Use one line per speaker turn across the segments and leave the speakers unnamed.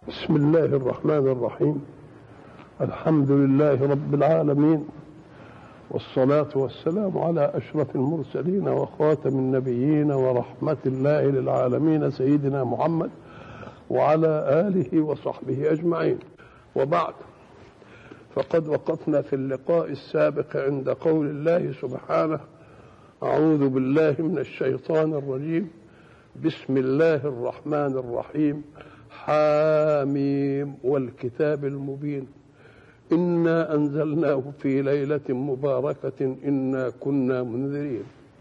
بسم الله الرحمن الرحيم. الحمد لله رب العالمين، والصلاة والسلام على أشرف المرسلين وخاتم النبيين ورحمة الله للعالمين سيدنا محمد وعلى آله وصحبه أجمعين. وبعد، فقد وقفنا في اللقاء السابق عند قول الله سبحانه: أعوذ بالله من الشيطان الرجيم، بسم الله الرحمن الرحيم، حاميم والكتاب المبين، إنا أنزلناه في ليلة مباركة إنا كنا منذرين.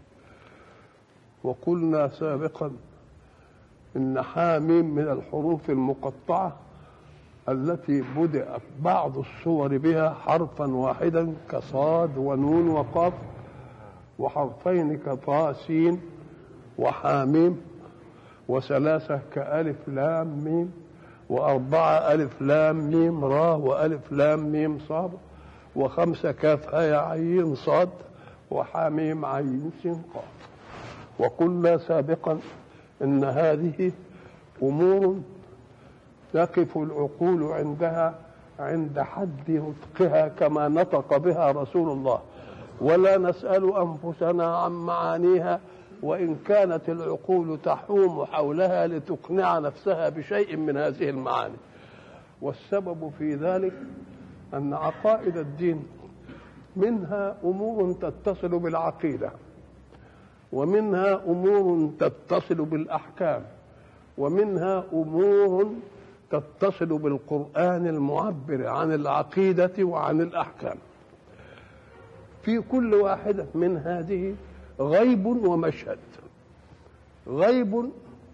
وقلنا سابقا إن حاميم من الحروف المقطعة التي بدأت بعض السور بها حرفا واحدا كصاد ونون وقاف، وحرفين كطاء سين وحاميم، وثلاثة كألف لام ميم، وأربعة ألف لام ميم را وألف لام ميم صاد، وخمسة كاف هاء عين صاد وحاميم عين سين قاف. وقلنا سابقا إن هذه أمور يقف العقول عندها عند حد نطقها كما نطق بها رسول الله، ولا نسأل أنفسنا عن معانيها، وإن كانت العقول تحوم حولها لتقنع نفسها بشيء من هذه المعاني. والسبب في ذلك أن عقائد الدين منها أمور تتصل بالعقيدة، ومنها أمور تتصل بالأحكام، ومنها أمور تتصل بالقرآن المعبر عن العقيدة وعن الأحكام. في كل واحدة من هذه غيب ومشهد. غيب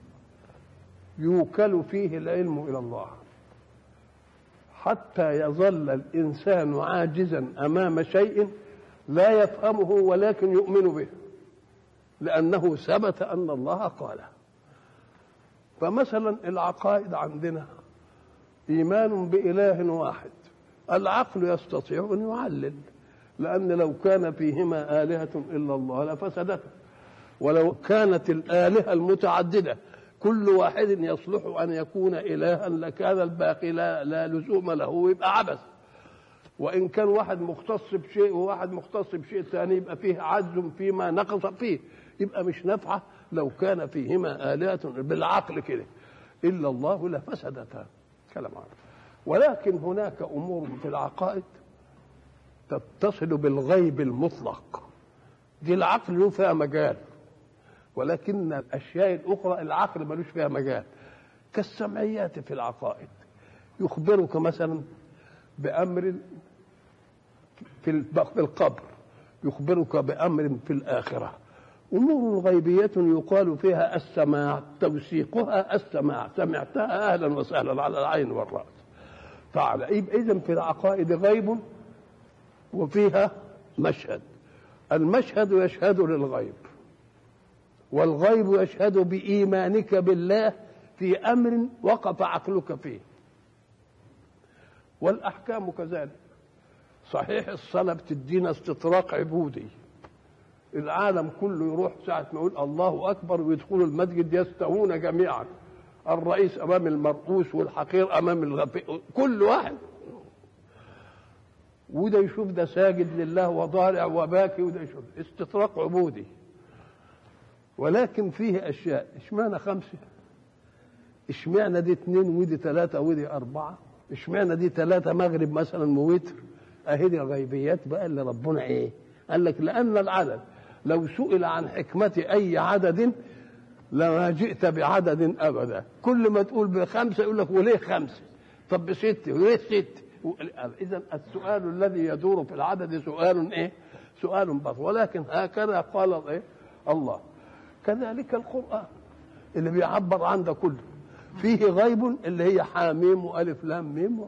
يوكل فيه العلم إلى الله حتى يظل الإنسان عاجزا أمام شيء لا يفهمه ولكن يؤمن به، لأنه ثبت أن الله قاله. فمثلا العقائد عندنا إيمان بإله واحد، العقل يستطيع أن يعلل، لأن لو كان فيهما آلهة إلا الله لفسدتا، ولو كانت الآلهة المتعددة كل واحد يصلح أن يكون إلها لكان الباقي لا لزوم له، يبقى عبث. وإن كان واحد مختص بشيء وواحد مختص بشيء ثاني يبقى فيه عجز فيما نقص فيه، يبقى مش نافعة. لو كان فيهما آلهة بالعقل كده إلا الله لفسدتا، كلام عارف. ولكن هناك أمور في العقائد تتصل بالغيب المطلق، دي العقل له فيها مجال، ولكن الأشياء الأخرى العقل ملوش فيها مجال. كالسمعيات في العقائد، يخبرك مثلا بأمر في القبر، يخبرك بأمر في الآخرة. أمور غيبية يقال فيها السماع، توثيقها السماع، سمعتها أهلا وسهلا على العين والرأس. فعلا إذن في العقائد غيب وفيها مشهد. المشهد يشهد للغيب، والغيب يشهد بإيمانك بالله في أمر وقف عقلك فيه. والأحكام كذلك. صحيح الصلاة بتدينا استطراق عبودي، العالم كله يروح ساعة ما يقول الله أكبر ويدخلوا المسجد يستوون جميعا، الرئيس أمام المرؤوس والحقير أمام الغفير، كل واحد، وده يشوف ده ساجد لله وضارع وباكي، وده يشوف استطراق عبودي. ولكن فيه أشياء، اشمعنى 5؟ اشمعنى دي 2 ودي 3 ودي 4؟ اشمعنى دي 3 مغرب مثلا ووتر؟ اهي دي الغيبيات بقى اللي ربنا ايه قال لك. لأن العدد لو سئل عن حكمة أي عدد لما جئت بعدد أبدا. كل ما تقول ب5 يقول لك وليه 5؟ طب ب6 وليه 6؟ إذا السؤال الذي يدور في العدد سؤال ايه؟ سؤال بسيط. ولكن هكذا قال ايه الله. كذلك القرآن اللي بيعبر عن ده كله فيه غيب اللي هي حاميم وألف لام ميم،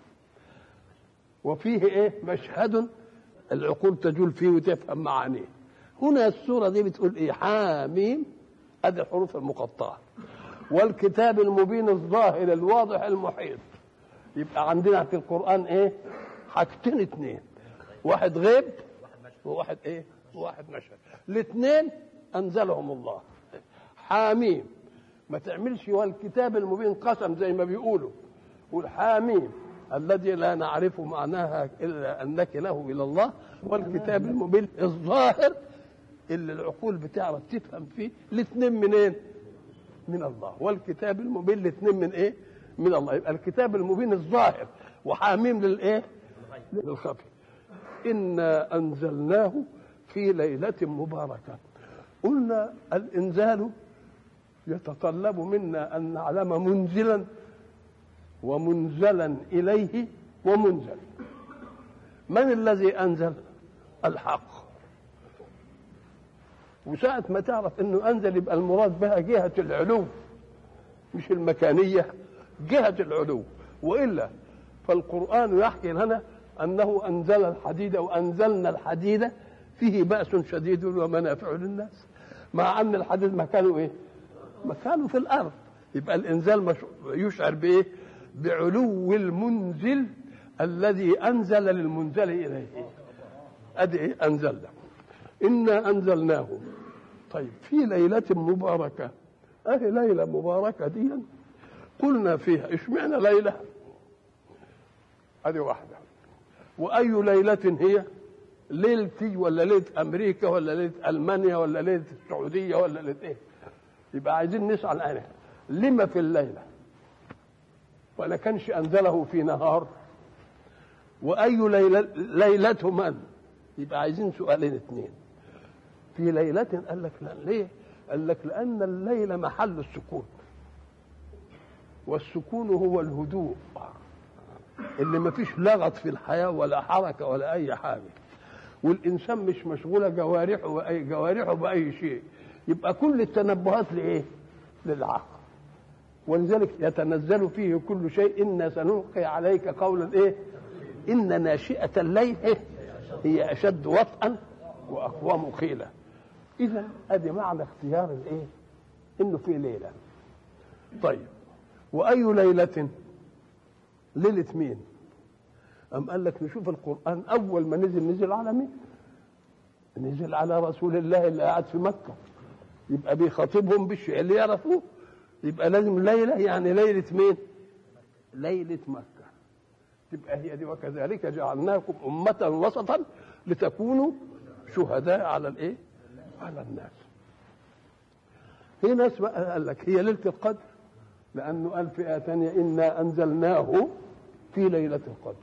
وفيه ايه؟ مشهد العقول تجول فيه وتفهم معانيه. هنا السورة دي بتقول ايه؟ حاميم، ادي الحروف المقطعة، والكتاب المبين الظاهر الواضح المحيط. يبقى عندنا في القرآن ايه؟ حاجتين 2، واحد غيب وواحد ايه؟ وواحد مشهد. الاثنين انزلهم الله. حاميم ما تعملش والكتاب المبين قسم زي ما بيقولوا، والحاميم الذي لا نعرف معناها إلا أنك له إلى الله، والكتاب المبين الظاهر اللي العقول بتعرف تفهم فيه. الاثنين منين؟ من الله. والكتاب المبين الاثنين من ايه؟ من الله. يبقى الكتاب المبين الظاهر وحاميم للايه؟ للخفي. إنا أنزلناه في ليلة مباركة. قلنا الإنزال يتطلب منا أن نعلم منزلا ومنزلا إليه ومنزل. من الذي أنزل؟ الحق. وساعة ما تعرف أنه أنزل يبقى المراد بها جهة العلو مش المكانية، جهة العلو. وإلا فالقرآن يحكي لنا أنه أنزل الحديد وأنزلنا الحديد فيه بأس شديد ومنافع للناس، مع أن الحديد مكانه إيه؟ مكانه في الأرض. يبقى الإنزال يشعر بإيه؟ بعلو المنزل الذي أنزل للمنزل إليه. أدي إيه؟ أنزلنا. إنا أنزلناه. طيب في ليلة مباركة. أهي ليلة مباركة دي قلنا فيها اشمعنى ليلة؟ هذه واحدة. وأي ليلة هي؟ ليلتي ولا ليلة أمريكا ولا ليلة ألمانيا ولا ليلة السعودية ولا ليلة إيه؟ يبقى عايزين نسأل عنها لما في الليلة؟ ولا كانش أنزله في نهار؟ وأي ليلة من؟ يبقى عايزين سؤالين اثنين. في ليلة قال لك لا. ليه؟ قال لك لأن الليل محل السكون، والسكون هو الهدوء اللي ما فيش لغط في الحياة ولا حركة ولا أي حاجة، والإنسان مش مشغولة جوارحه بأي شيء. يبقى كل التنبهات لإيه؟ للعقل. ولذلك يتنزل فيه كل شيء. إنا سنلقي عليك قولا إيه؟ إن ناشئة الليل هي أشد وطئا وأقوم قيلا. إذا أدي معنى اختيار الإيه؟ إنه في ليلة. طيب وأي ليلة؟ ليلة مين؟ أم قال لك نشوف القرآن أول ما نزل على مين؟ نزل على رسول الله اللي قاعد في مكة، يبقى بيخاطبهم بالشيء اللي يعرفوه. يبقى لازم ليلة، يعني ليلة مين؟ ليلة مكة. تبقى هي دي. وكذلك جعلناكم أمة وسطا لتكونوا شهداء على الإيه؟ على الناس. في ناس بقى قال لك هي ليلة القدر، لأنه قال في آية ثانية إنا أنزلناه في ليلة القدر.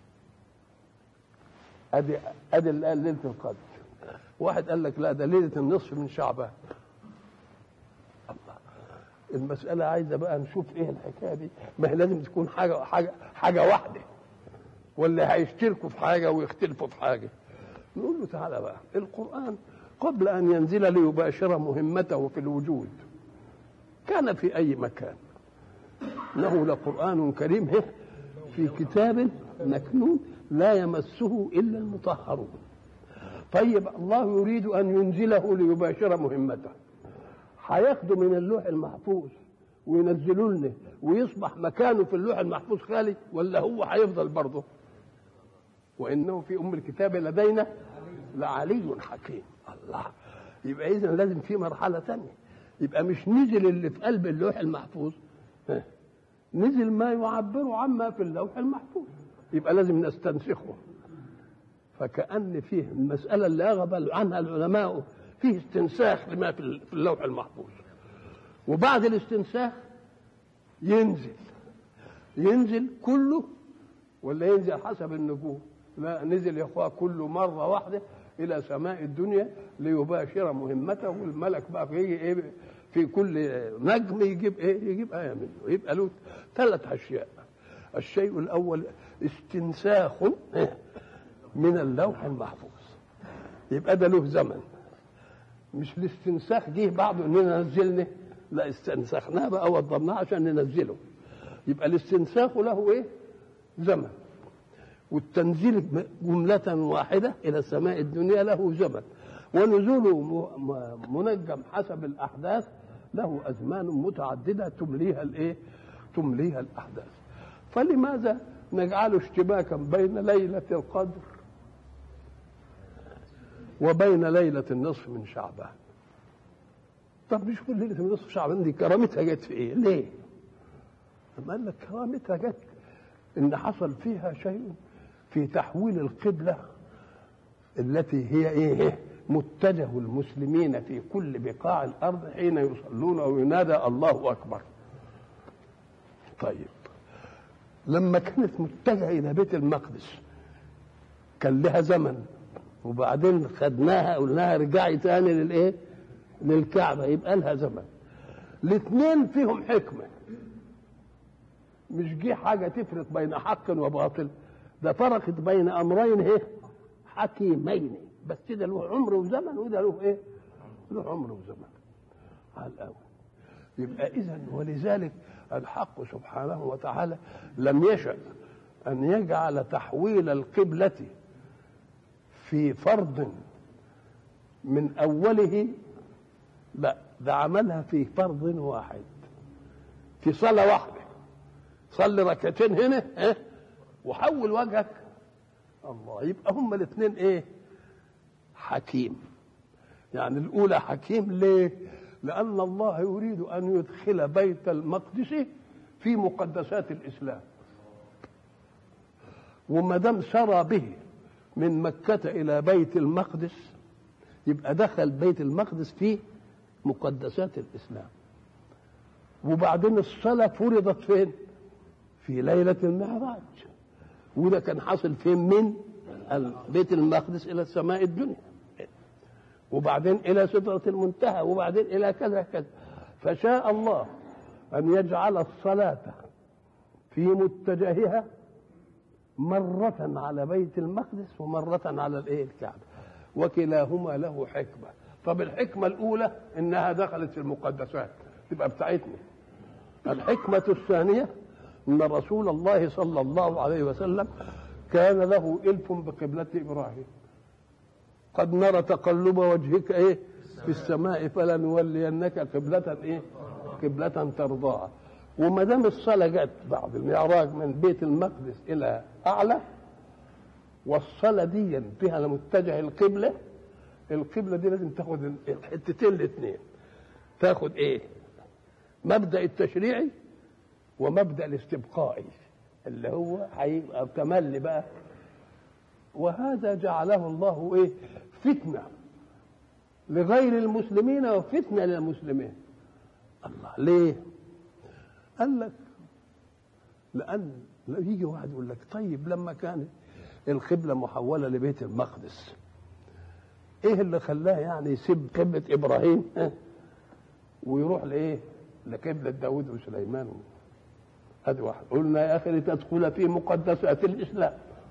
أدي اللي قال ليلة القدر. واحد قال لك لا ده ليلة النصف من شعبان. الله، المسألة عايزة بقى نشوف إيه الحكاية دي. ما هي لازم تكون حاجة واحدة، ولا هيشتركوا في حاجة ويختلفوا في حاجة. نقول له تعالى بقى، القرآن قبل أن ينزل ليباشر مهمته في الوجود كان في أي مكان. إنه لقرآن كريم في كتاب مكنون لا يمسه إلا المطهرون. طيب الله يريد أن ينزله ليباشر مهمته، هياخده من اللوح المحفوظ وينزلوا لنا ويصبح مكانه في اللوح المحفوظ خالي، ولا هو هيفضل برضه؟ وإنه في أم الكتاب لدينا لعلي حكيم. الله، يبقى إذن لازم في مرحلة ثانية. يبقى مش نزل اللي في قلب اللوح المحفوظ، نزل ما يعبر عما في اللوح المحفوظ، يبقى لازم نستنسخه. فكأن فيه المسألة اللي أغفل عنها العلماء، فيه استنساخ لما في اللوح المحفوظ، وبعد الاستنساخ ينزل كله، ولا ينزل حسب النجوم؟ لا، نزل يا اخوان كله مرة واحدة إلى سماء الدنيا ليباشر مهمته. والملك بقى يجي إيه في كل نجم يجيب إيه؟ يجيب آية منه. يبقى له 3 أشياء. الشيء الأول استنساخ من اللوح المحفوظ، يبقى ده له زمن. مش الاستنساخ جه بعده اننا ننزلنا، لا، استنسخناه بقى وضمناه عشان ننزله. يبقى الاستنساخ له ايه؟ زمن. والتنزيل جملة واحدة إلى سماء الدنيا له زمن. ونزوله منجم حسب الأحداث له أزمان متعددة تمليها الإيه؟ تمليها الأحداث. فلماذا نجعل اشتباكا بين ليلة القدر وبين ليلة النصف من شعبان؟ طب نشوف ليلة النصف شعبان دي كرامتها جت في إيه؟ ليه؟ قال لك كرامتها جت إن حصل فيها شيء في تحويل القبلة التي هي إيه؟ متجه المسلمين في كل بقاع الأرض حين يصلون أو ينادى الله أكبر. طيب لما كانت متجهة إلى بيت المقدس كان لها زمن، وبعدين خدناها قلناها رجعي تاني للإيه؟ للكعبة، يبقى لها زمن. الاثنين فيهم حكمة، مش جه حاجة تفرق بين حق وباطل، ده فرقت بين أمرين إيه؟ حكيمين، بس ده له عمر وزمن وده له إيه؟ له عمر وزمن على الأول. يبقى إذن ولذلك الحق سبحانه وتعالى لم يشأ أن يجعل تحويل القبلة في فرض من أوله، لا، ده عملها في فرض واحد، في صلاة واحدة. صلي ركعتين هنا وحول وجهك الله. يبقى هما الاثنين ايه؟ حكيم. يعني الأولى حكيم ليه؟ لأن الله يريد أن يدخل بيت المقدس في مقدسات الإسلام، وما دام سرى به من مكة إلى بيت المقدس يبقى دخل بيت المقدس في مقدسات الإسلام. وبعدين الصلاة فرضت فين؟ في ليلة المعراج، وده كان حاصل فين؟ من بيت المقدس إلى السماء الدنيا، وبعدين إلى سدرة المنتهى، وبعدين إلى كذا كذا. فشاء الله أن يجعل الصلاة في متجهها مرة على بيت المقدس ومرة على الإيه؟ الكعبة، وكلاهما له حكمة. طب الحكمة الأولى إنها دخلت في المقدسات تبقى بتاعتنا. الحكمة الثانية أن رسول الله صلى الله عليه وسلم كان له إلف بقبلة إبراهيم. قد نرى تقلب وجهك إيه؟ في السماء فلنولينك قبلة إيه؟ قبلة ترضاها. وما دام الصلاة جت بعد المعراج من بيت المقدس إلى أعلى، والصلاة دي فيها لمتجه القبلة، القبلة دي لازم تاخد الحتتين الاثنين، تاخد إيه؟ مبدأ التشريعي ومبدأ الاستبقائي اللي هو هيبقى تملي بقى. وهذا جعله الله إيه؟ فتنة لغير المسلمين وفتنة للمسلمين. الله ليه؟ قال لك لأن يجي واحد يقول لك طيب لما كانت القبلة محولة لبيت المقدس ايه اللي خلاه يعني يسيب قبلة إبراهيم ويروح لإيه؟ لقبلة داود وسليمان؟ هذا واحد. قلنا يا أخي لتدخل في مقدسات الإسلام،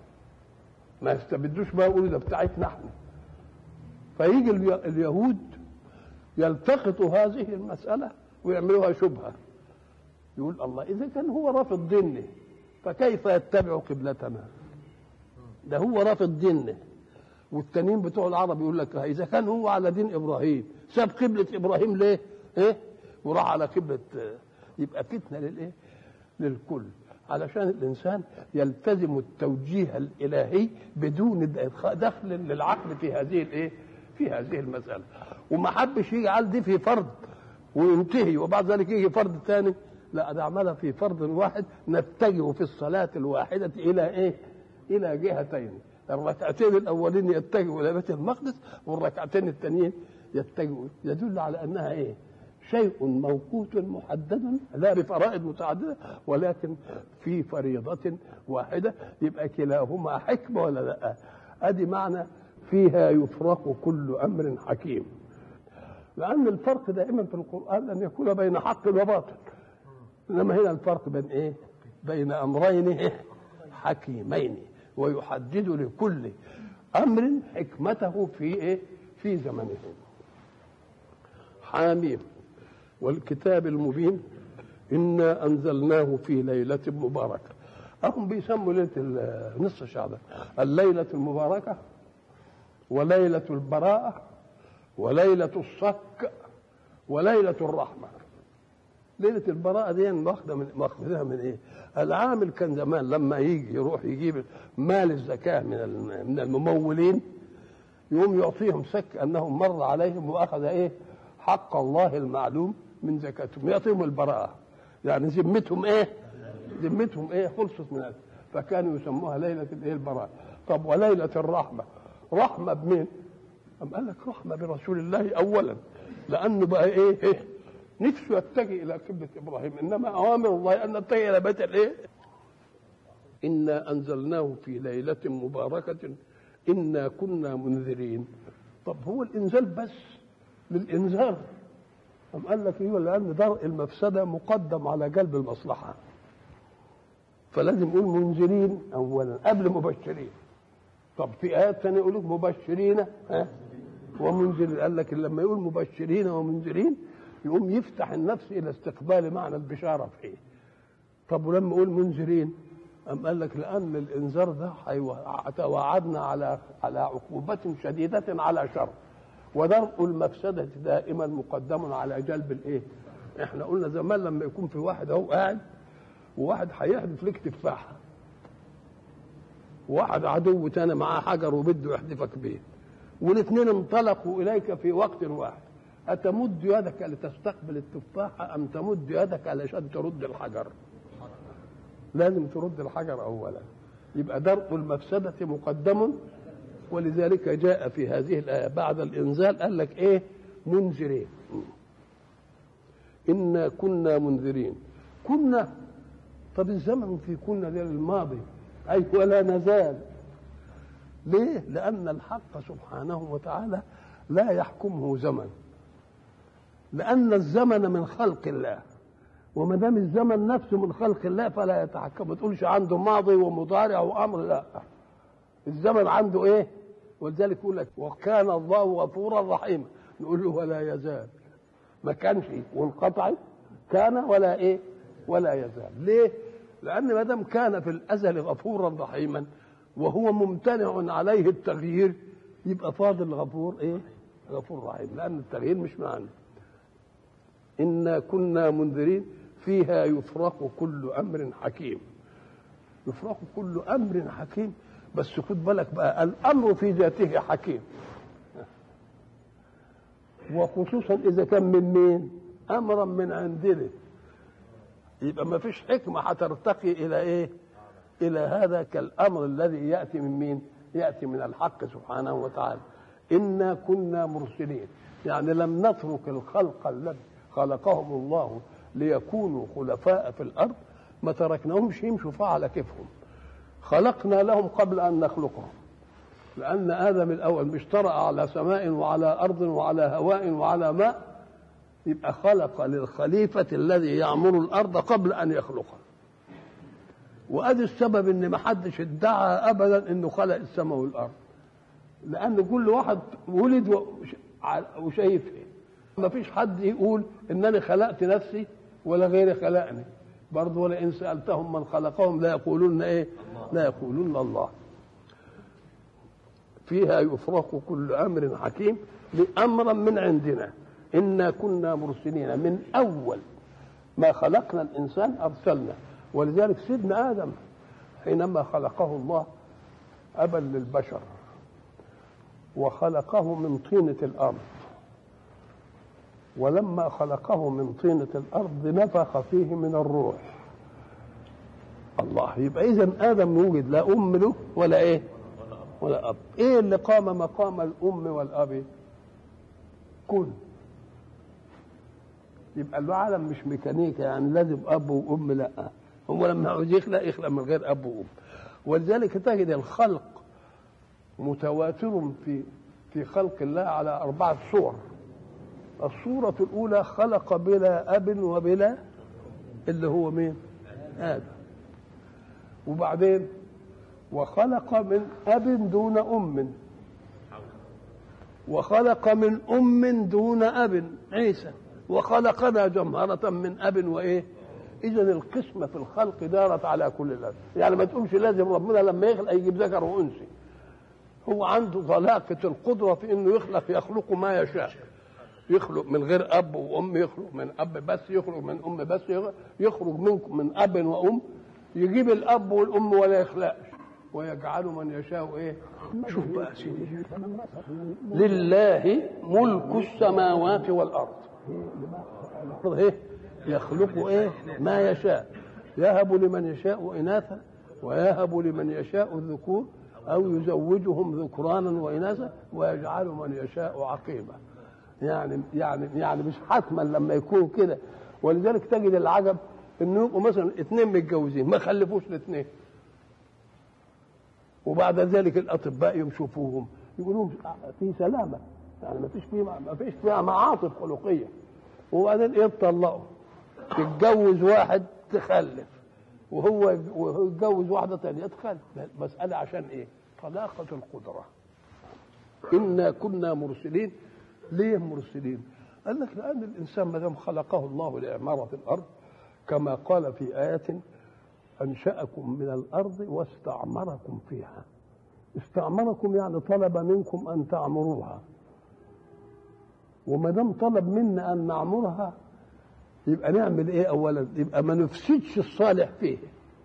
ما يستبدوش بقى يقولوا ده بتاعتنا احنا. فيجي اليهود يلتقطوا هذه المسألة ويعملوها شبهة، يقول الله إذا كان هو رافض دينه فكيف يتبع قبلتنا؟ ده هو رافض دينه. والتانيين بتوع العرب يقول لك إذا كان هو على دين إبراهيم ساب قبلة إبراهيم ليه؟ إيه؟ وراح على قبلة. يبقى فتنة للإيه؟ للكل، علشان الإنسان يلتزم التوجيه الإلهي بدون دخل للعقل في هذه الإيه؟ في هذه المسألة. وما حبش يجعل دي في فرض وينتهي وبعد ذلك يجي فرض ثاني، لا، ده عملها في فرض واحد نتجه في الصلاة الواحدة إلى إيه؟ إلى جهتين. الركعتين الأولين يتجهوا إلى بيت المقدس والركعتين الثانيين يتجهوا. يدل على أنها إيه؟ شيء موقوت محدد، لا بفرائض متعددة ولكن في فريضة واحدة. يبقى كلاهما حكمة ولا لا؟ أدي معنى فيها يفرق كل أمر حكيم. لأن الفرق دائما في القرآن أن يكون بين حق وباطل، إنما هنا الفرق بين إيه؟ بين أمرين حكيمين، ويحدد لكل أمر حكمته في إيه؟ في زمنه. حاميم والكتاب المبين إنا أنزلناه في ليلة مباركة. هم بيسموا ليلة نصف شعبان الليلة المباركة وليلة البراءة وليلة الصك وليلة الرحمة. ليلة البراءة دي ماخذها من ايه؟ العامل كان زمان لما يجي يروح يجيب مال الزكاة من الممولين يقوم يعطيهم سك انهم مر عليهم واخذ ايه؟ حق الله المعلوم من زكاتهم، يعطيهم البراءة. يعني ذمتهم ايه؟ ذمتهم ايه؟ خلصت من هذا. فكانوا يسموها ليلة البراء. طب وليلة الرحمة، رحمة بمين؟ أم قال لك رحمة برسول الله أولا، لأنه بقى إيه؟ نفسه يتجه إلى قبلة إبراهيم، إنما أوامر الله أن نتجه إلى بيت الإيه؟ إنا أنزلناه في ليلة مباركة إنا كنا منذرين. طب هو الإنزال بس للإنذار؟ أم قال لك إيه؟ لأن درء المفسدة مقدم على جلب المصلحة، فلازم يقول منذرين أولا قبل مبشرين. طب في آيات ثانية يقول لك مبشرين ومنذرين. قال لك لما يقول مبشرين ومنذرين يقوم يفتح النفس إلى استقبال معنى البشارة فيه. طب ولما يقول منذرين أم قال لك لأن الإنذار ده توعدنا على عقوبة شديدة على شر، ودرء المفسدة دائما مقدم على جلب الإيه؟ إحنا قلنا زمان لما يكون في واحد أهو قاعد وواحد هيحدف لك تفاحة، وواحد عدو تاني معاه حجر وبده يحدفك بيه، والاثنين انطلقوا إليك في وقت واحد، أتمد يدك لتستقبل التفاحة أم تمد يدك علشان ترد الحجر؟ لازم ترد الحجر أولا. يبقى درء المفسدة مقدم، ولذلك جاء في هذه الآية بعد الإنزال قال لك إيه؟ منذرين. إنا كنا منذرين. كنا، طب الزمن في كنا ده الماضي، أي ولا نزال. ليه؟ لأن الحق سبحانه وتعالى لا يحكمه زمن، لأن الزمن من خلق الله، وما دام الزمن نفسه من خلق الله فلا يتحكم. ما تقولش عنده ماضي ومضارع وأمر، لا، الزمن عنده إيه؟ ولذلك يقول لك وكان الله غفورا رحيما، نقول له ولا يزال. ما كانش وانقطع، كان ولا إيه؟ ولا يزال. ليه؟ لأن ما دام كان في الأزل غفورا رحيما وهو ممتنع عليه التغيير، يبقى فاضل غفور إيه؟ غفور رحيم، لأن التغيير مش معنى. إنا كنا منذرين فيها يفرق كل أمر حكيم. يفرق كل أمر حكيم، بس خد بالك بقى، الأمر في ذاته حكيم، وخصوصا إذا كان من مين؟ أمرا من عندنا، يبقى ما فيش حكمة هترتقي إلى إيه؟ إلى هذا كالأمر الذي يأتي من مين؟ يأتي من الحق سبحانه وتعالى. إنا كنا مرسلين، يعني لم نترك الخلق الذي خلقهم الله ليكونوا خلفاء في الأرض، ما تركناهمش يمشوا على كيفهم، خلقنا لهم قبل أن نخلقهم. لأن آدم الأول مش طرأ على سماء وعلى أرض وعلى هواء وعلى ماء، يبقى خلق للخليفة الذي يعمر الأرض قبل أن يخلقها. وأدي السبب إن ما حدش ادعى أبدا إنه خلق السماء والأرض، لأن كل واحد ولد وشايف إيه. ما فيش حد يقول إنني خلقت نفسي ولا غيري خلقني برضه، ولئن سألتهم من خلقهم لا يقولون إيه؟ لا يقولون الله. فيها يفرق كل أمر حكيم لأمرا من عندنا. إنا كنا مرسلين، من أول ما خلقنا الإنسان أرسلنا. ولذلك سيدنا آدم حينما خلقه الله أبا للبشر وخلقه من طينة الأرض، ولما خلقه من طينة الأرض نفخ فيه من الروح. الله، يبقى إذن آدم يوجد لا أم له ولا إيه؟ ولا أب. إيه اللي قام مقام الأم والأب؟ كن. يبقى العالم مش ميكانيكا، يعني لازم أب وأم، لا، هو لما عاوز يخلق من غير أب وأم. ولذلك تجد الخلق متواتر في خلق الله على 4 صور. الصورة الأولى خلق بلا أب وبلا، اللي هو مين؟ آدم. وبعدين وخلق من أب دون أم، وخلق من أم دون أب عيسى، وخلقنا جمهرة من أب وإيه. إذن القسمة في الخلق دارت على كل الأرض. يعني ما تقولش لازم ربنا لما يخلق يجيب ذكر وأنثى، هو عنده طلاقة القدرة في إنه يخلق ما يشاء. يخلق من غير أب وأم، يخلق من أب بس، يخلق من أم بس، يخرج من أب وأم، يجيب الأب والأم ولا يخلقش، ويجعل من يشاء إيه. شوف بقى سيدي، لله ملك السماوات والأرض، إيه؟ يخلق إيه ما يشاء، يهب لمن يشاء إناثا ويهب لمن يشاء الذكور أو يزوجهم ذكرانا وإناثا ويجعل من يشاء عقيما. يعني مش حتما لما يكون كده. ولذلك تجد العجب انه يبقوا مثلا اثنين متجوزين ما خلفوش الاثنين، وبعد ذلك الاطباء يشوفوهم يقولون في سلامه، يعني ما فيش فيها معاطف خلقيه، وبعدين يتطلقوا، تتجوز واحد تخلف وهو يتجوز واحده ثانيه تخلف. مساله عشان ايه؟ طلاقه القدره. انا كنا مرسلين. ليه مرسلين؟ قال لك لان الانسان ما دام خلقه الله لعماره الارض كما قال في آيات أنشأكم من الأرض واستعمركم فيها. استعمركم يعني طلب منكم أن تعمروها، وما دام طلب منا أن نعمرها يبقى نعمل إيه؟ أولا يبقى ما نفسدش الصالح فيه،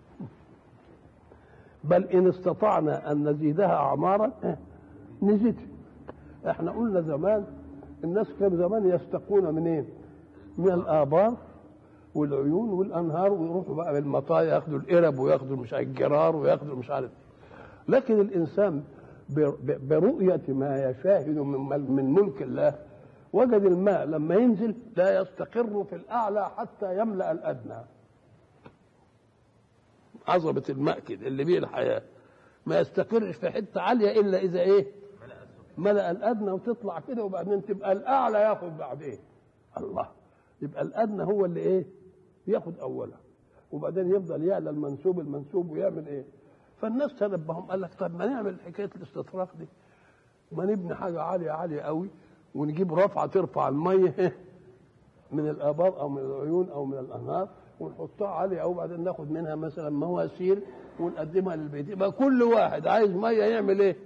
بل إن استطعنا أن نزيدها أعمارا نزيد. إحنا قلنا زمان الناس كانوا زمان يستقون منين؟ من الآبار والعيون والانهار، ويروحوا بقى بالمطايا ياخدوا القرب وياخدوا مش عارف الجرار وياخدوا مش عارف. لكن الانسان برؤيه ما يشاهد من ملك الله وجد الماء لما ينزل لا يستقر في الاعلى حتى يملا الادنى. عظمه الماء كده اللي بيه الحياه ما يستقرش في حته عاليه الا اذا ايه؟ ملا الادنى وتطلع كده، وبعدين تبقى الاعلى ياخد بعدين. الله، يبقى الادنى هو اللي ايه؟ ياخد اولا، وبعدين يفضل يعلى المنسوب ويعمل ايه؟ فالناس تنبههم قال لك طب ما نعمل حكايه الاستطراق دي، ما نبني حاجه عاليه قوي ونجيب رفعه ترفع الميه من الابار او من العيون او من الانهار ونحطها عاليه قوي، وبعدين ناخد منها مثلا مواسير ونقدمها للبيت. يبقى كل واحد عايز ميه يعمل ايه؟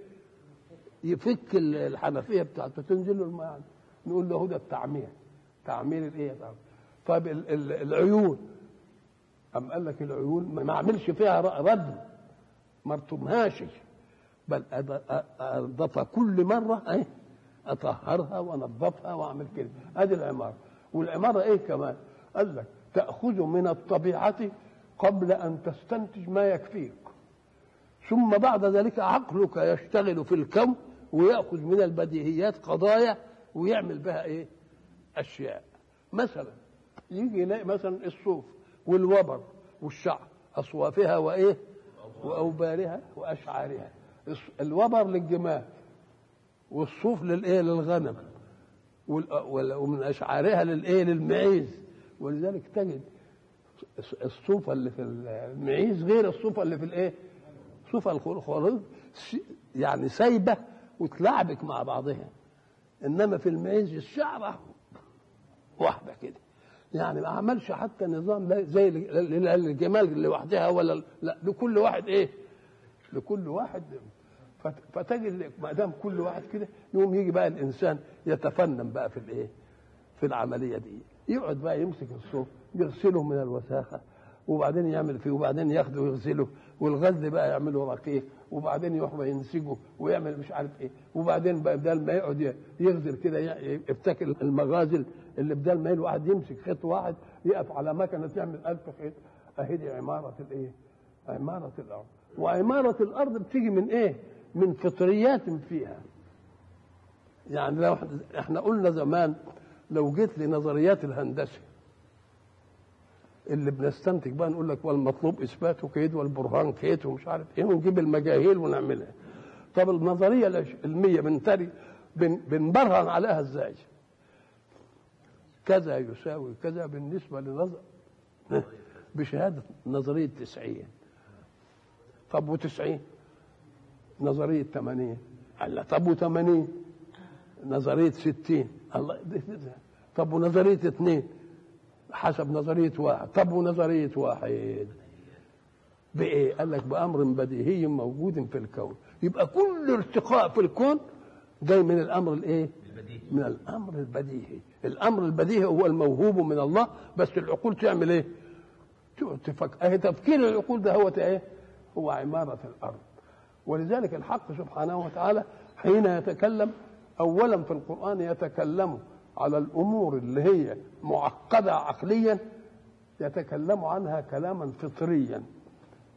يفك الحنفيه بتاعته تنزل له الميه. نقول له ده تعمير الايه؟ طيب العيون، أم قال لك العيون ما اعملش فيها ردم، ما ارتمهاش، بل أضف كل مرة أطهرها وأنظفها وأعمل كده. هذه العمارة. والعمارة إيه كمان؟ قال لك تأخذ من الطبيعة قبل أن تستنتج ما يكفيك، ثم بعد ذلك عقلك يشتغل في الكون ويأخذ من البديهيات قضايا ويعمل بها إيه؟ أشياء. مثلا يجي يلاقي مثلا الصوف والوبر والشعر أصوافها وإيه؟ وأوبارها وأشعارها. الوبر للجمال والصوف للإيه؟ للغنم، ومن أشعارها للإيه؟ للمعيز. ولذلك تجد الصوفة اللي في المعيز غير الصوفة اللي في الإيه؟ صوفة الخروف يعني سايبة وتلعبك مع بعضها، إنما في المعيز الشعرة واحدة كده، يعني ما عملش حتى نظام زي الجمال لوحدها ولا لا، لكل واحد ايه؟ لكل واحد. فتجد ما دام كل واحد كده يوم يجي بقى الانسان يتفنن بقى في الايه؟ في العمليه دي. يقعد بقى يمسك الصوف يغسله من الوساخه وبعدين يعمل فيه، وبعدين ياخده ويغسله، والغزل بقى يعمله رقيق، وبعدين يروح ينسجه ويعمل مش عارف ايه، وبعدين بدل ما يقعد يغزل كده يفتكر المغازل اللي بدل ما الواحد يمسك خيط واحد يقف على مكنه تعمل 1000 خيط. اهي دي عماره الايه؟ عماره الارض. وعماره الارض بتيجي من ايه؟ من فطريات فيها. يعني لو احنا قلنا زمان لو جيت لنظريات الهندسه اللي بنستنتج بقى نقول لك والمطلوب اثباته كيد والبرهان كيد ومش عارف ايه، ونجيب المجاهيل ونعملها. طب النظريه العلميه بنبرهن عليها ازاي؟ كذا يساوي كذا بالنسبه لنظر بشهاده نظريه 90. طب و90 نظريه 80. الله، طب و80 نظريه 60. الله، طب ونظريه 2 حسب نظريه 1. طب ونظريه 1 بايه؟ قال لك بامر بديهي موجود في الكون. يبقى كل ارتقاء في الكون جاي من الامر الايه؟ من الامر البديهي. الامر البديهي هو الموهوب من الله، بس العقول تعمل ايه؟ تفكر. تفكير العقول ده هو ايه؟ هو عماره الارض. ولذلك الحق سبحانه وتعالى حين يتكلم اولا في القران يتكلم على الامور اللي هي معقده عقليا، يتكلم عنها كلاما فطريا.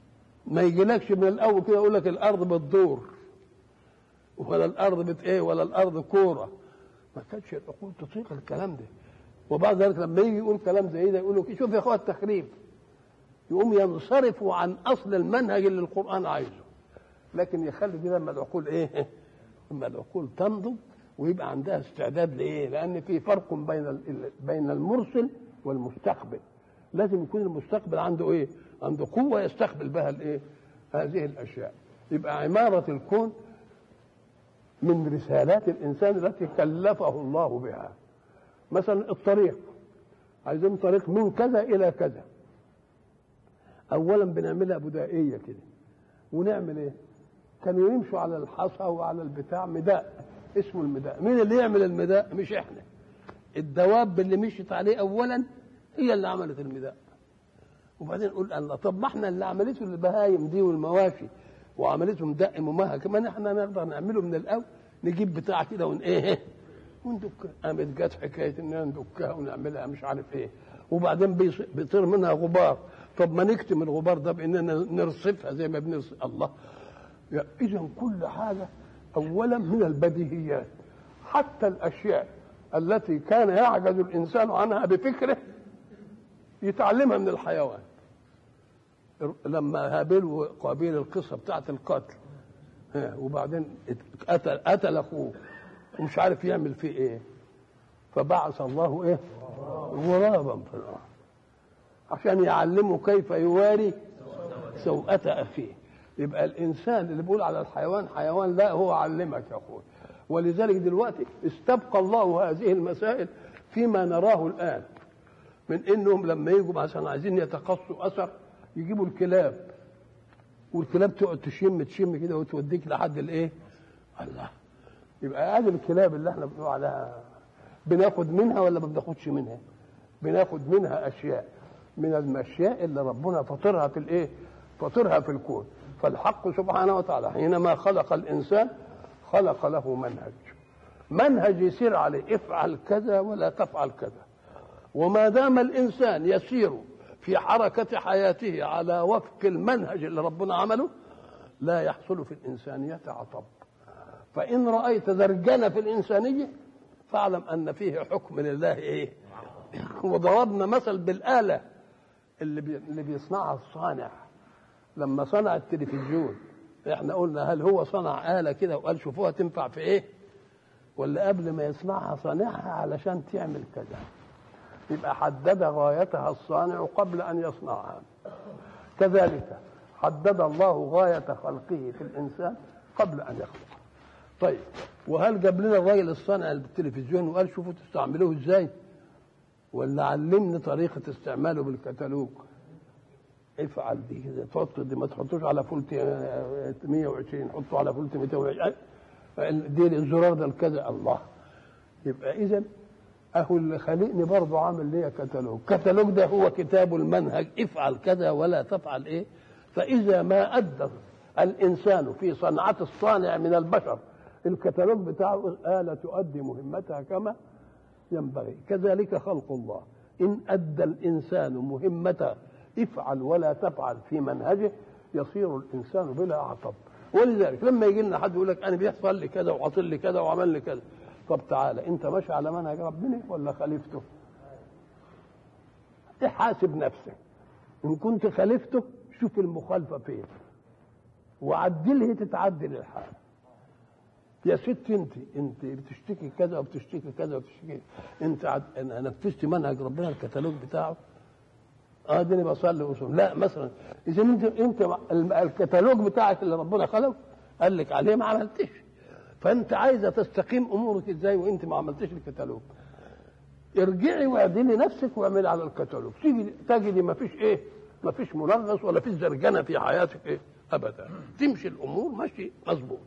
ما يجيلكش من الاول كده يقول لك الارض بتدور ولا الارض ايه ولا الارض كوره. ما كانتش العقول تطيق الكلام ده. وبعد ذلك لما يجي يقول كلام زي ده يقولوا شوف يا اخويا التخريب، يقوم ينصرفوا عن اصل المنهج اللي القران عايزه. لكن يخلي دي لما العقول ايه؟ لما العقول تنضج ويبقى عندها استعداد لايه؟ لان في فرق بين المرسل والمستقبل. لازم يكون المستقبل عنده ايه؟ عنده قوه يستقبل بها الايه؟ هذه الاشياء. يبقى عماره الكون من رسالات الانسان التي كلفه الله بها. مثلا الطريق، عايزين طريق من كذا الى كذا. اولا بنعملها بدائيه كده، ونعمل ايه؟ كانوا يمشوا على الحصى وعلى البتاع مداء، اسمه المداء. مين اللي يعمل المداء؟ مش احنا. الدواب اللي مشيت عليه اولا هي اللي عملت المداء. وبعدين نقول الله، طب ما احنا اللي عملته البهايم دي والمواشي وعملتهم دق ممهد، كمان احنا نقدر نعمله من الاول، نجيب بتاع كده ايه وندكها. قامت جت حكايه اننا ندكها ونعملها مش عارف ايه، وبعدين بيطير منها غبار. طب ما نكتم الغبار ده باننا نرصفها زي ما بنرصف الله. اذا كل حاجه اولا من البديهيات. حتى الاشياء التي كان يعجز الانسان عنها بفكره يتعلمها من الحيوان. لما هابيل وقابيل القصه بتاعت القتل، وبعدين قتل اخوه ومش عارف يعمل فيه ايه، فبعث الله ايه؟ غرابا في الارض عشان يعلمه كيف يواري سوءة اخيه. يبقى الانسان اللي بيقول على الحيوان حيوان، لا، هو علمك يا اخوي. ولذلك دلوقتي استبقى الله هذه المسائل فيما نراه الان، من انهم لما يجوا مثلا عايزين يتقصوا اثر يجيبوا الكلاب، والكلاب تقعد تشم كده وتوديك لحد الايه؟ الله. يبقى هذه الكلاب اللي احنا بنقول عليها بناخد منها ولا ما بناخدش منها؟ بناخد منها اشياء من المشياء اللي ربنا فطرها في الايه؟ فطرها في الكون. فالحق سبحانه وتعالى حينما خلق الانسان خلق له منهج يسير عليه، افعل كذا ولا تفعل كذا. وما دام الانسان يسير في حركة حياته على وفق المنهج اللي ربنا عمله لا يحصل في الإنسانية عطب. فإن رأيت زرجنة في الإنسانية فاعلم أن فيه حكم لله إيه؟ وضربنا مثل بالآلة اللي بيصنعها الصانع. لما صنع التلفزيون احنا قلنا هل هو صنع آلة كده وقال شوفوها تنفع في إيه؟ ولا قبل ما يصنعها صنعها علشان تعمل كذا؟ يبقى حدد غايتها الصانع قبل أن يصنعها. كذلك حدد الله غاية خلقه في الإنسان قبل أن يخلقه. طيب، وهل جاب لنا الراجل الصانع بالتلفزيون وقال شوفوا تستعملوه ازاي؟ ولا علمني طريقة استعماله بالكتالوج؟ افعل دي كده، تحط دي، ما تحطوش على فولت 120، حطه على فولت 220، دي الزرار ده الكذا. الله. يبقى إذن اهو اللي خلقني برضه عامل ليا كتالوج ده هو كتاب المنهج، افعل كذا ولا تفعل ايه. فاذا ما ادى الانسان في صنعه الصانع من البشر الكتالوج بتاعه، آلة تؤدي مهمتها كما ينبغي. كذلك خلق الله، ان ادى الانسان مهمته افعل ولا تفعل في منهجه يصير الانسان بلا عطب. ولذلك لما يجي لنا حد يقول لك انا بيحصل لي كذا وحصل لي كذا وعمل لي كذا، طب تعالى انت ماشي على منهج ربنا ولا خالفته؟ احاسب نفسك. ان كنت خالفته شوف المخالفه فين وعدلها تتعدل الحال. يا ست انت بتشتكي كذا وبتشتكي كذا وبتشتكي، انت انا نفذت منهج ربنا الكتالوج بتاعه، اديني بصلي وصوم. لا، مثلا اذا انت الكتالوج بتاعك اللي ربنا خلقه قال لك عليه ما عملتش، فانت عايزه تستقيم امورك ازاي وانت ما عملتش الكتالوج؟ ارجعي واعدلي نفسك واعملي على الكتالوج، تيجي تجدي ما فيش ايه؟ ما فيش منغص ولا فيش زرجنه في حياتك ايه؟ ابدا، تمشي الامور ماشي مظبوط.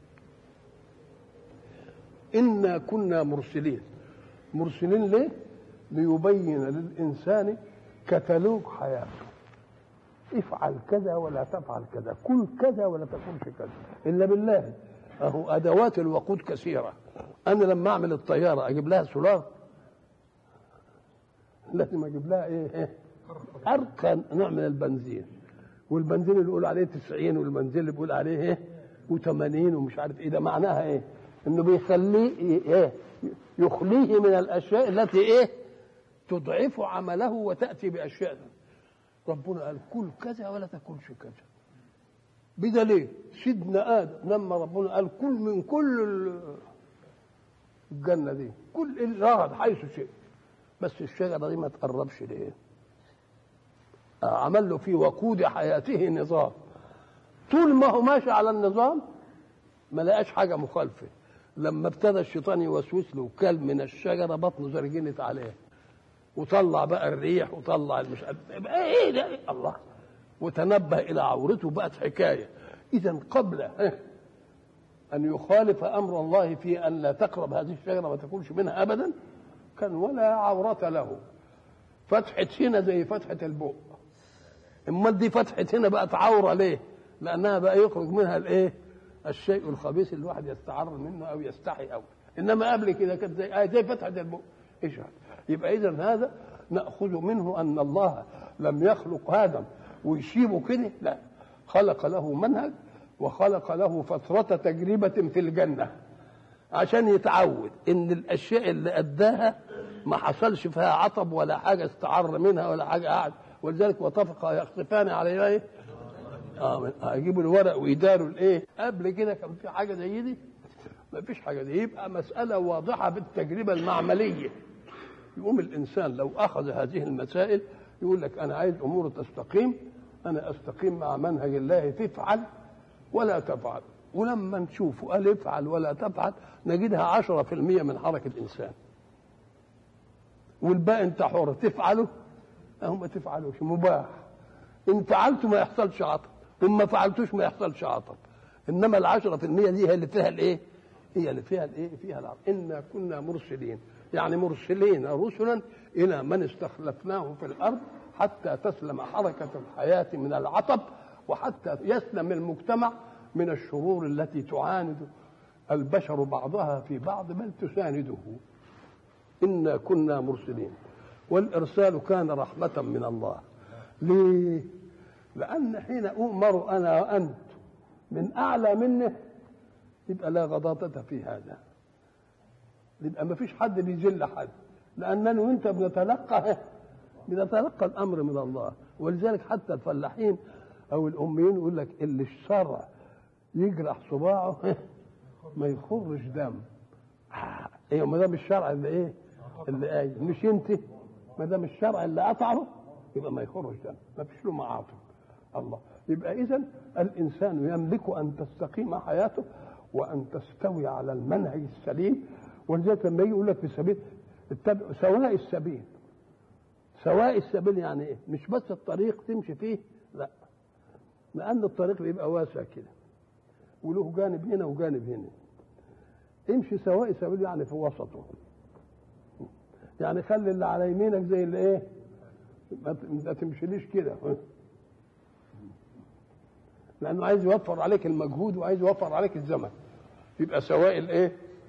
انا كنا مرسلين ليه؟ ليبين للانسان كتالوج حياته. افعل كذا ولا تفعل كذا، كل كذا ولا تكونش كذا. الا بالله اهو ادوات الوقود كثيره. انا لما اعمل الطياره اجيب لها سولار؟ لازم اجيب لها ايه؟ ارقى نوع من البنزين، والبنزين اللي بيقول عليه 90 والبنزين اللي بيقول عليه ايه و80 ومش عارف ايه، ده معناها ايه؟ انه بيخليه ايه؟ يخليه من الاشياء التي ايه؟ تضعف عمله وتاتي باشياء. ربنا قال كل كذا ولا تاكلش كذا، بدليل سيدنا ادم لما ربنا قال كل من كل الجنه دي، كل رغد حيث شئت، بس الشجره دي ما تقربش ليه؟ عمل له في وقود حياته نظام، طول ما هو ماشي على النظام ما لقاش حاجه مخالفه. لما ابتدى الشيطان يوسوس له وكل من الشجره بطنه زرجنت عليه، وطلع بقى الريح وطلع المش ايه ده إيه؟ الله، وتنبه الى عورته بقت حكايه. اذا قبل ان يخالف امر الله في ان لا تقرب هذه الشجره ما تاكلش منها ابدا، كان ولا عوره له. فتحه هنا زي فتحه البؤ، امال دي فتحه هنا بقت عوره ليه؟ لانها بقى يخرج منها الايه؟ الشيء الخبيث اللي الواحد يستعر منه او يستحي او، انما قبل كده كانت زي فتحه البؤ. ايش يبقى اذا هذا ناخذ منه ان الله لم يخلق ادم ويسيبه كده، لا، خلق له منهج وخلق له فترة تجربة في الجنة عشان يتعود ان الاشياء اللي اداها ما حصلش فيها عطب ولا حاجة استعر منها ولا حاجة قعد. ولذلك وطفقا يخصفان عليه ايه؟ يجيبوا الورق ويداروا الايه؟ قبل كده كان في حاجة زي دي؟ ما فيش حاجة دي. يبقى مسألة واضحة بالتجربة المعملية. يقوم الانسان لو اخذ هذه المسائل يقول لك انا عايز امور تستقيم، انا استقيم مع منهج الله، تفعل ولا تفعل. ولما نشوف قال افعل ولا تفعل نجدها 10% من حركة الانسان، والباقي انت حر تفعله او ما تفعلوش، مباح. ان فعلته ما يحصلش عطب، وان ما فعلتوش ما يحصلش عطب. انما ال10% دي هي اللي فيها الايه؟ هي اللي فيها الايه؟ فيها العطب. انا كنا مرسلين، يعني مرسلين رسلا الى من استخلفناه في الارض حتى تسلم حركه الحياه من العطب، وحتى يسلم المجتمع من الشرور التي تعاند البشر بعضها في بعض بل تسانده. انا كنا مرسلين، والارسال كان رحمه من الله. ليه؟ لان حين امر انا وانت من اعلى منه يبقى لا غضاضة في هذا، يبقى ما فيش حد بيذل حد، لاننا وانت بنتلقى الامر من الله. ولذلك حتى الفلاحين او الاميين يقول لك اللي الشرع يجرح صباعه ما يخرج دم. ايوه، ما دام الشرع اللي ايه؟ اللي قايل، مش انت، ما دام الشرع اللي قطعه يبقى ما يخرج دم، ما فيش له معاطف. الله. يبقى اذا الانسان يملك ان تستقيم حياته وان تستوي على المنهج السليم. ولذلك لما يجي يقول لك في السبيل اتبع سواء السبيل. سواء السبيل يعني ايه؟ مش بس الطريق تمشي فيه، لا، لان الطريق بيبقى واسع كده وله جانب هنا وجانب هنا. امشي سواء السبيل يعني في وسطه، يعني خلي اللي على يمينك زي اللي ايه، ما تمشيليش كده، لانه عايز يوفر عليك المجهود وعايز يوفر عليك الزمن. يبقى سواء الايه؟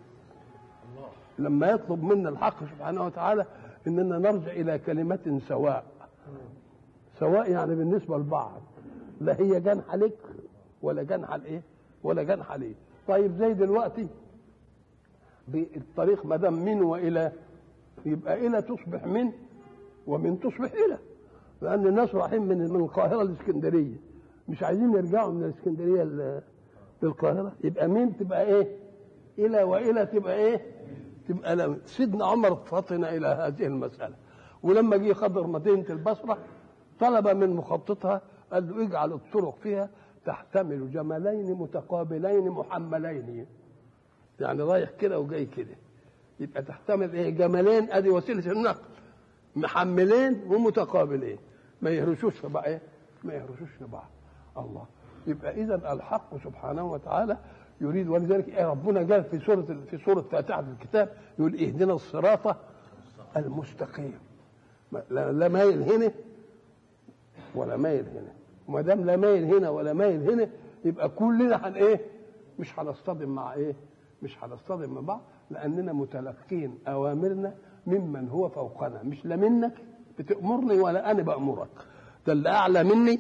لما يطلب منا الحق سبحانه وتعالى اننا نرجع الى كلمه سواء. سواء يعني بالنسبه لبعض، لا هي جنح لك ولا جنح الايه ولا جنح ليه. طيب زي دلوقتي بالطريق ما دام من والى، يبقى الى تصبح من ومن تصبح الى، لان الناس رايحين من القاهره للاسكندريه، مش عايزين يرجعوا من الاسكندريه للقاهره، يبقى من تبقى ايه؟ الى، والى تبقى ايه؟ تبقى لا. سيدنا عمر فطن الى هذه المساله، ولما جه خضر مدينه البصره طلب من مخططها قال له اجعل الطرق فيها تحتمل جملين متقابلين محملين، يعني رايح كده وجاي كده، يبقى تحتمل ايه؟ جملين، ادي وسيله النقل، محملين ومتقابلين، ما يهرشوش في بعض، ما يهرشوش في بعض. الله. يبقى اذا الحق سبحانه وتعالى يريد. ولذلك ربنا قال في سوره فاتحه الكتاب يقول اهدنا الصراط المستقيم، لا مايل هنا ولا مايل هنا. وما دام لا مايل هنا ولا مايل هنا يبقى كلنا ايه؟ مش هنصطدم مع ايه؟ مش هنصطدم مع بعض، لاننا متلقين اوامرنا ممن هو فوقنا، مش لا منك بتأمرني ولا انا بأمرك، ده اللي اعلى مني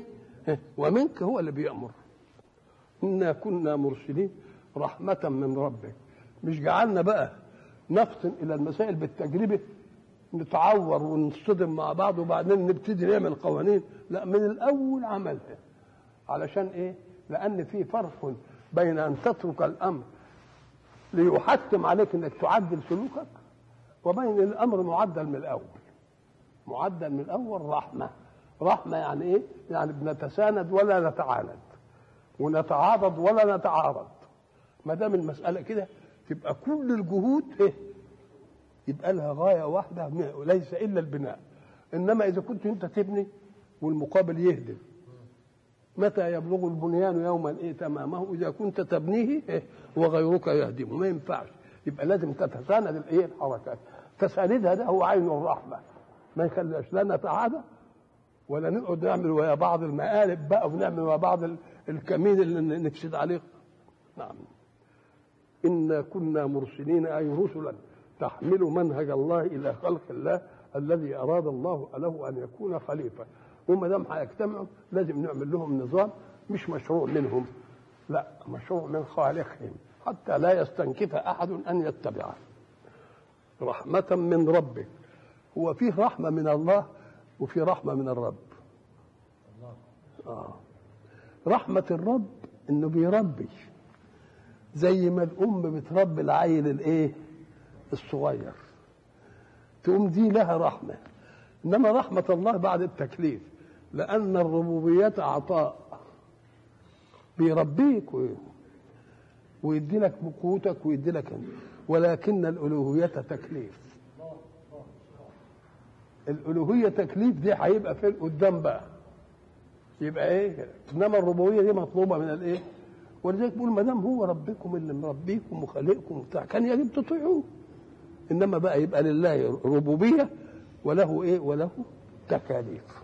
ومنك هو اللي بيأمر. إنا كنا مرسلين رحمة من ربك. مش جعلنا بقى نفطن إلى المسائل بالتجربة، نتعور ونصطدم مع بعض وبعدين نبتدي نعمل قوانين. لا، من الأول عملها. علشان إيه؟ لأن في فرق بين أن تترك الأمر ليحتم عليك إنك تعدل سلوكك، وبين الأمر معدل من الأول. معدل من الأول رحمة. رحمة يعني إيه؟ يعني بنتساند ولا نتعاند، ونتعاضد ولا نتعارض. ما دام المسألة كده تبقى كل الجهود إيه؟ يبقى لها غاية واحدة ليس إلا البناء. إنما إذا كنت أنت تبني والمقابل يهدم، متى يبلغ البنيان يوما إيه تمامه؟ إذا كنت تبنيه إيه وغيرك يهدمه، ما ينفعش. يبقى لازم تتساند الإيه الحركات. تساندها ده هو عين الرحمة، ما يخليش لا نتعادى ولا نقعد نعمل ويا بعض المقالب بقى ونعمل ويا بعض الكمين اللي نفسد عليه. نعم. إنا كنا مرسلين أي رسلا تحمل منهج الله إلى خلق الله الذي أراد الله له أن يكون خليفة. وما دام هيجتمعوا لازم نعمل لهم نظام مش مشروع منهم، لا، مشروع من خالقهم حتى لا يستنكف أحد أن يتبعه. رحمة من ربك. هو فيه رحمة من الله وفي رحمة من الرب. رحمة الرب إنه بيربي، زي ما الأم بتربي العيل الإيه الصغير، تقوم دي لها رحمة. إنما رحمة الله بعد التكليف، لأن الربوبية عطاء، بيربيك ويدي لك قوتك ويدي لك، ولكن الألوهية تكليف. الألوهية تكليف دي هيبقى فين قدام بقى، يبقى إيه. إنما الربوبية دي مطلوبة من الإيه. ولذلك بيقول ما دام هو ربكم اللي مربيكم وخالقكم وبتاع كان يجب تطيعوه. إنما بقى يبقى لله ربوبية وله إيه وله تكاليف.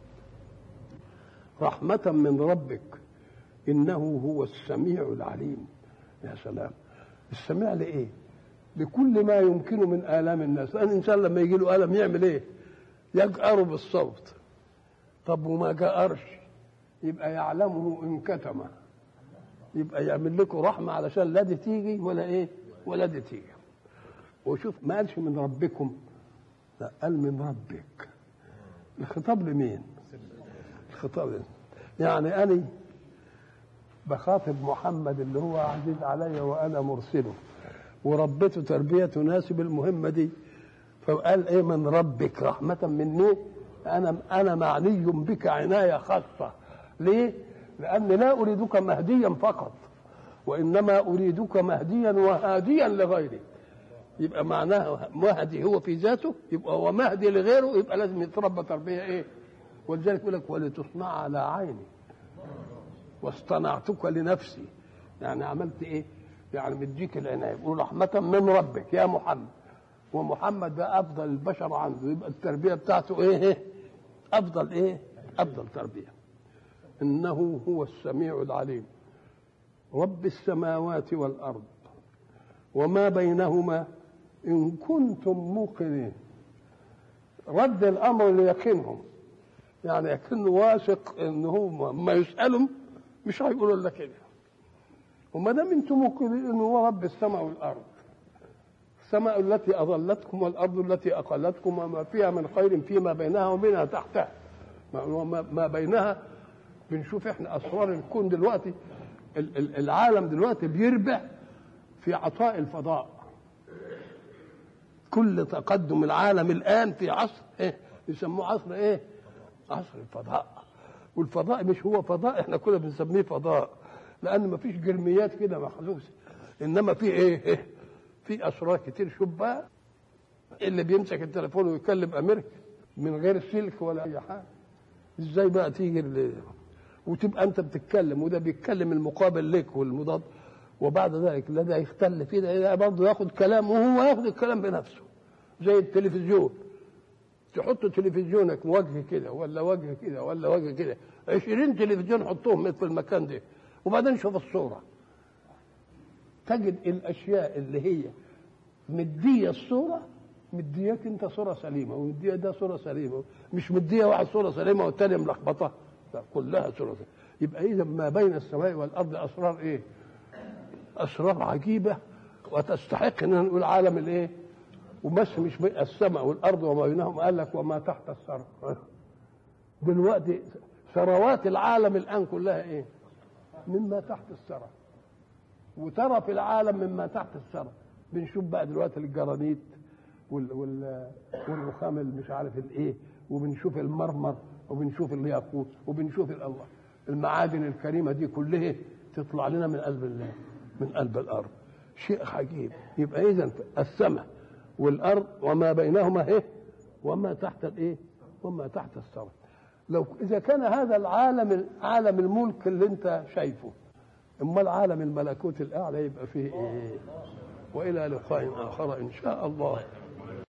رحمة من ربك إنه هو السميع العليم. يا سلام، السميع لإيه؟ لكل ما يمكنه من آلام الناس. لأن الإنسان لما يجي له ألم يعمل إيه؟ يجأر بالصوت. طب وما جأرش يبقى يعلمه إن كتمه، يبقى يعمل لكم رحمة علشان لا دي تيجي ولا إيه ولا دي تيجي. وشوف ما قالش من ربكم، لا، قال من ربك. الخطاب لمين؟ الخطاب لمين؟ يعني أنا بخاطب محمد اللي هو عزيز علي وأنا مرسله، وربته تربية تناسب المهمة دي، فقال إيه من ربك رحمة مني. أنا معني بك عناية خاصة. ليه؟ لأن لا أريدك مهديا فقط، وإنما أريدك مهديا وهاديا لغيري. يبقى معناه مهدي هو في ذاته، يبقى هو مهدي لغيره، يبقى لازم يتربى تربية إيه. ولذلك يقول لك ولتصنع على عيني واصطنعتك لنفسي. يعني عملت إيه؟ يعني مديك العناية. يقول رحمة من ربك يا محمد، ومحمد ده أفضل البشر عنده، يبقى التربية بتاعته إيه؟ أفضل إيه؟ أفضل تربية. إنه هو السميع العليم رب السماوات والأرض وما بينهما إن كنتم موقنين. رد الأمر ليقينهم، يعني يكن واثق إن هو ما يسألهم مش هيقولوا إلا كده. وما دام أنتم موقنين إنه هو رب السماء والأرض، السماء التي أظلتكم والأرض التي أقلتكم وما فيها من خير فيما بينها ومنها تحتها، ما بينها. بنشوف احنا اسرار الكون دلوقتي. العالم دلوقتي بيربح في عطاء الفضاء. كل تقدم العالم الان في عصر ايه يسموه عصر ايه؟ عصر الفضاء. والفضاء مش هو فضاء احنا كنا بنسميه فضاء لان ما فيش جرميات كده محسوسه، انما في ايه؟ في اسرار كتير. شوف بقى اللي بيمسك التليفون ويكلم امريكا من غير سلك ولا اي حاجه، ازاي بقى تيجي وتبقى انت بتتكلم وده بيتكلم المقابل لك والمضاد، وبعد ذلك لا ده يختل فيه ده برضه ياخد كلام وهو ياخد الكلام بنفسه. زي التلفزيون، تحط تلفزيونك وجه كده ولا وجه كده ولا وجه كده، 20 تلفزيون حطوهم في المكان ده وبعدين شوف الصوره، تجد الاشياء اللي هي مديه الصوره مدياك انت صوره سليمه، ومديه ده صوره سليمه، مش مديه واحد صوره سليمه والتانيه ملخبطه. كلها سر. يبقى اذا ما بين السماء والارض اسرار ايه؟ اسرار عجيبه وتستحق ان نقول عالم الايه؟ وبس مش السماء والارض وما بينهم، قال لك وما تحت الثرى. دلوقتي ثروات العالم الان كلها ايه؟ مما تحت الثرى. وترى في العالم مما تحت الثرى. بنشوف بقى دلوقتي الجرانيت والرخام مش عارف الايه، وبنشوف المرمر، وبنشوف الياقوت، وبنشوف الله المعادن الكريمه دي كلها تطلع لنا من قلب الله، من قلب الارض. شيء عجيب. يبقى اذا السماء والارض وما بينهما ايه؟ وما تحت الايه؟ وما تحت الثرى. لو اذا كان هذا العالم عالم الملك اللي انت شايفه، امال عالم الملكوت الاعلى يبقى فيه ايه؟ والى لقاء اخر ان شاء الله.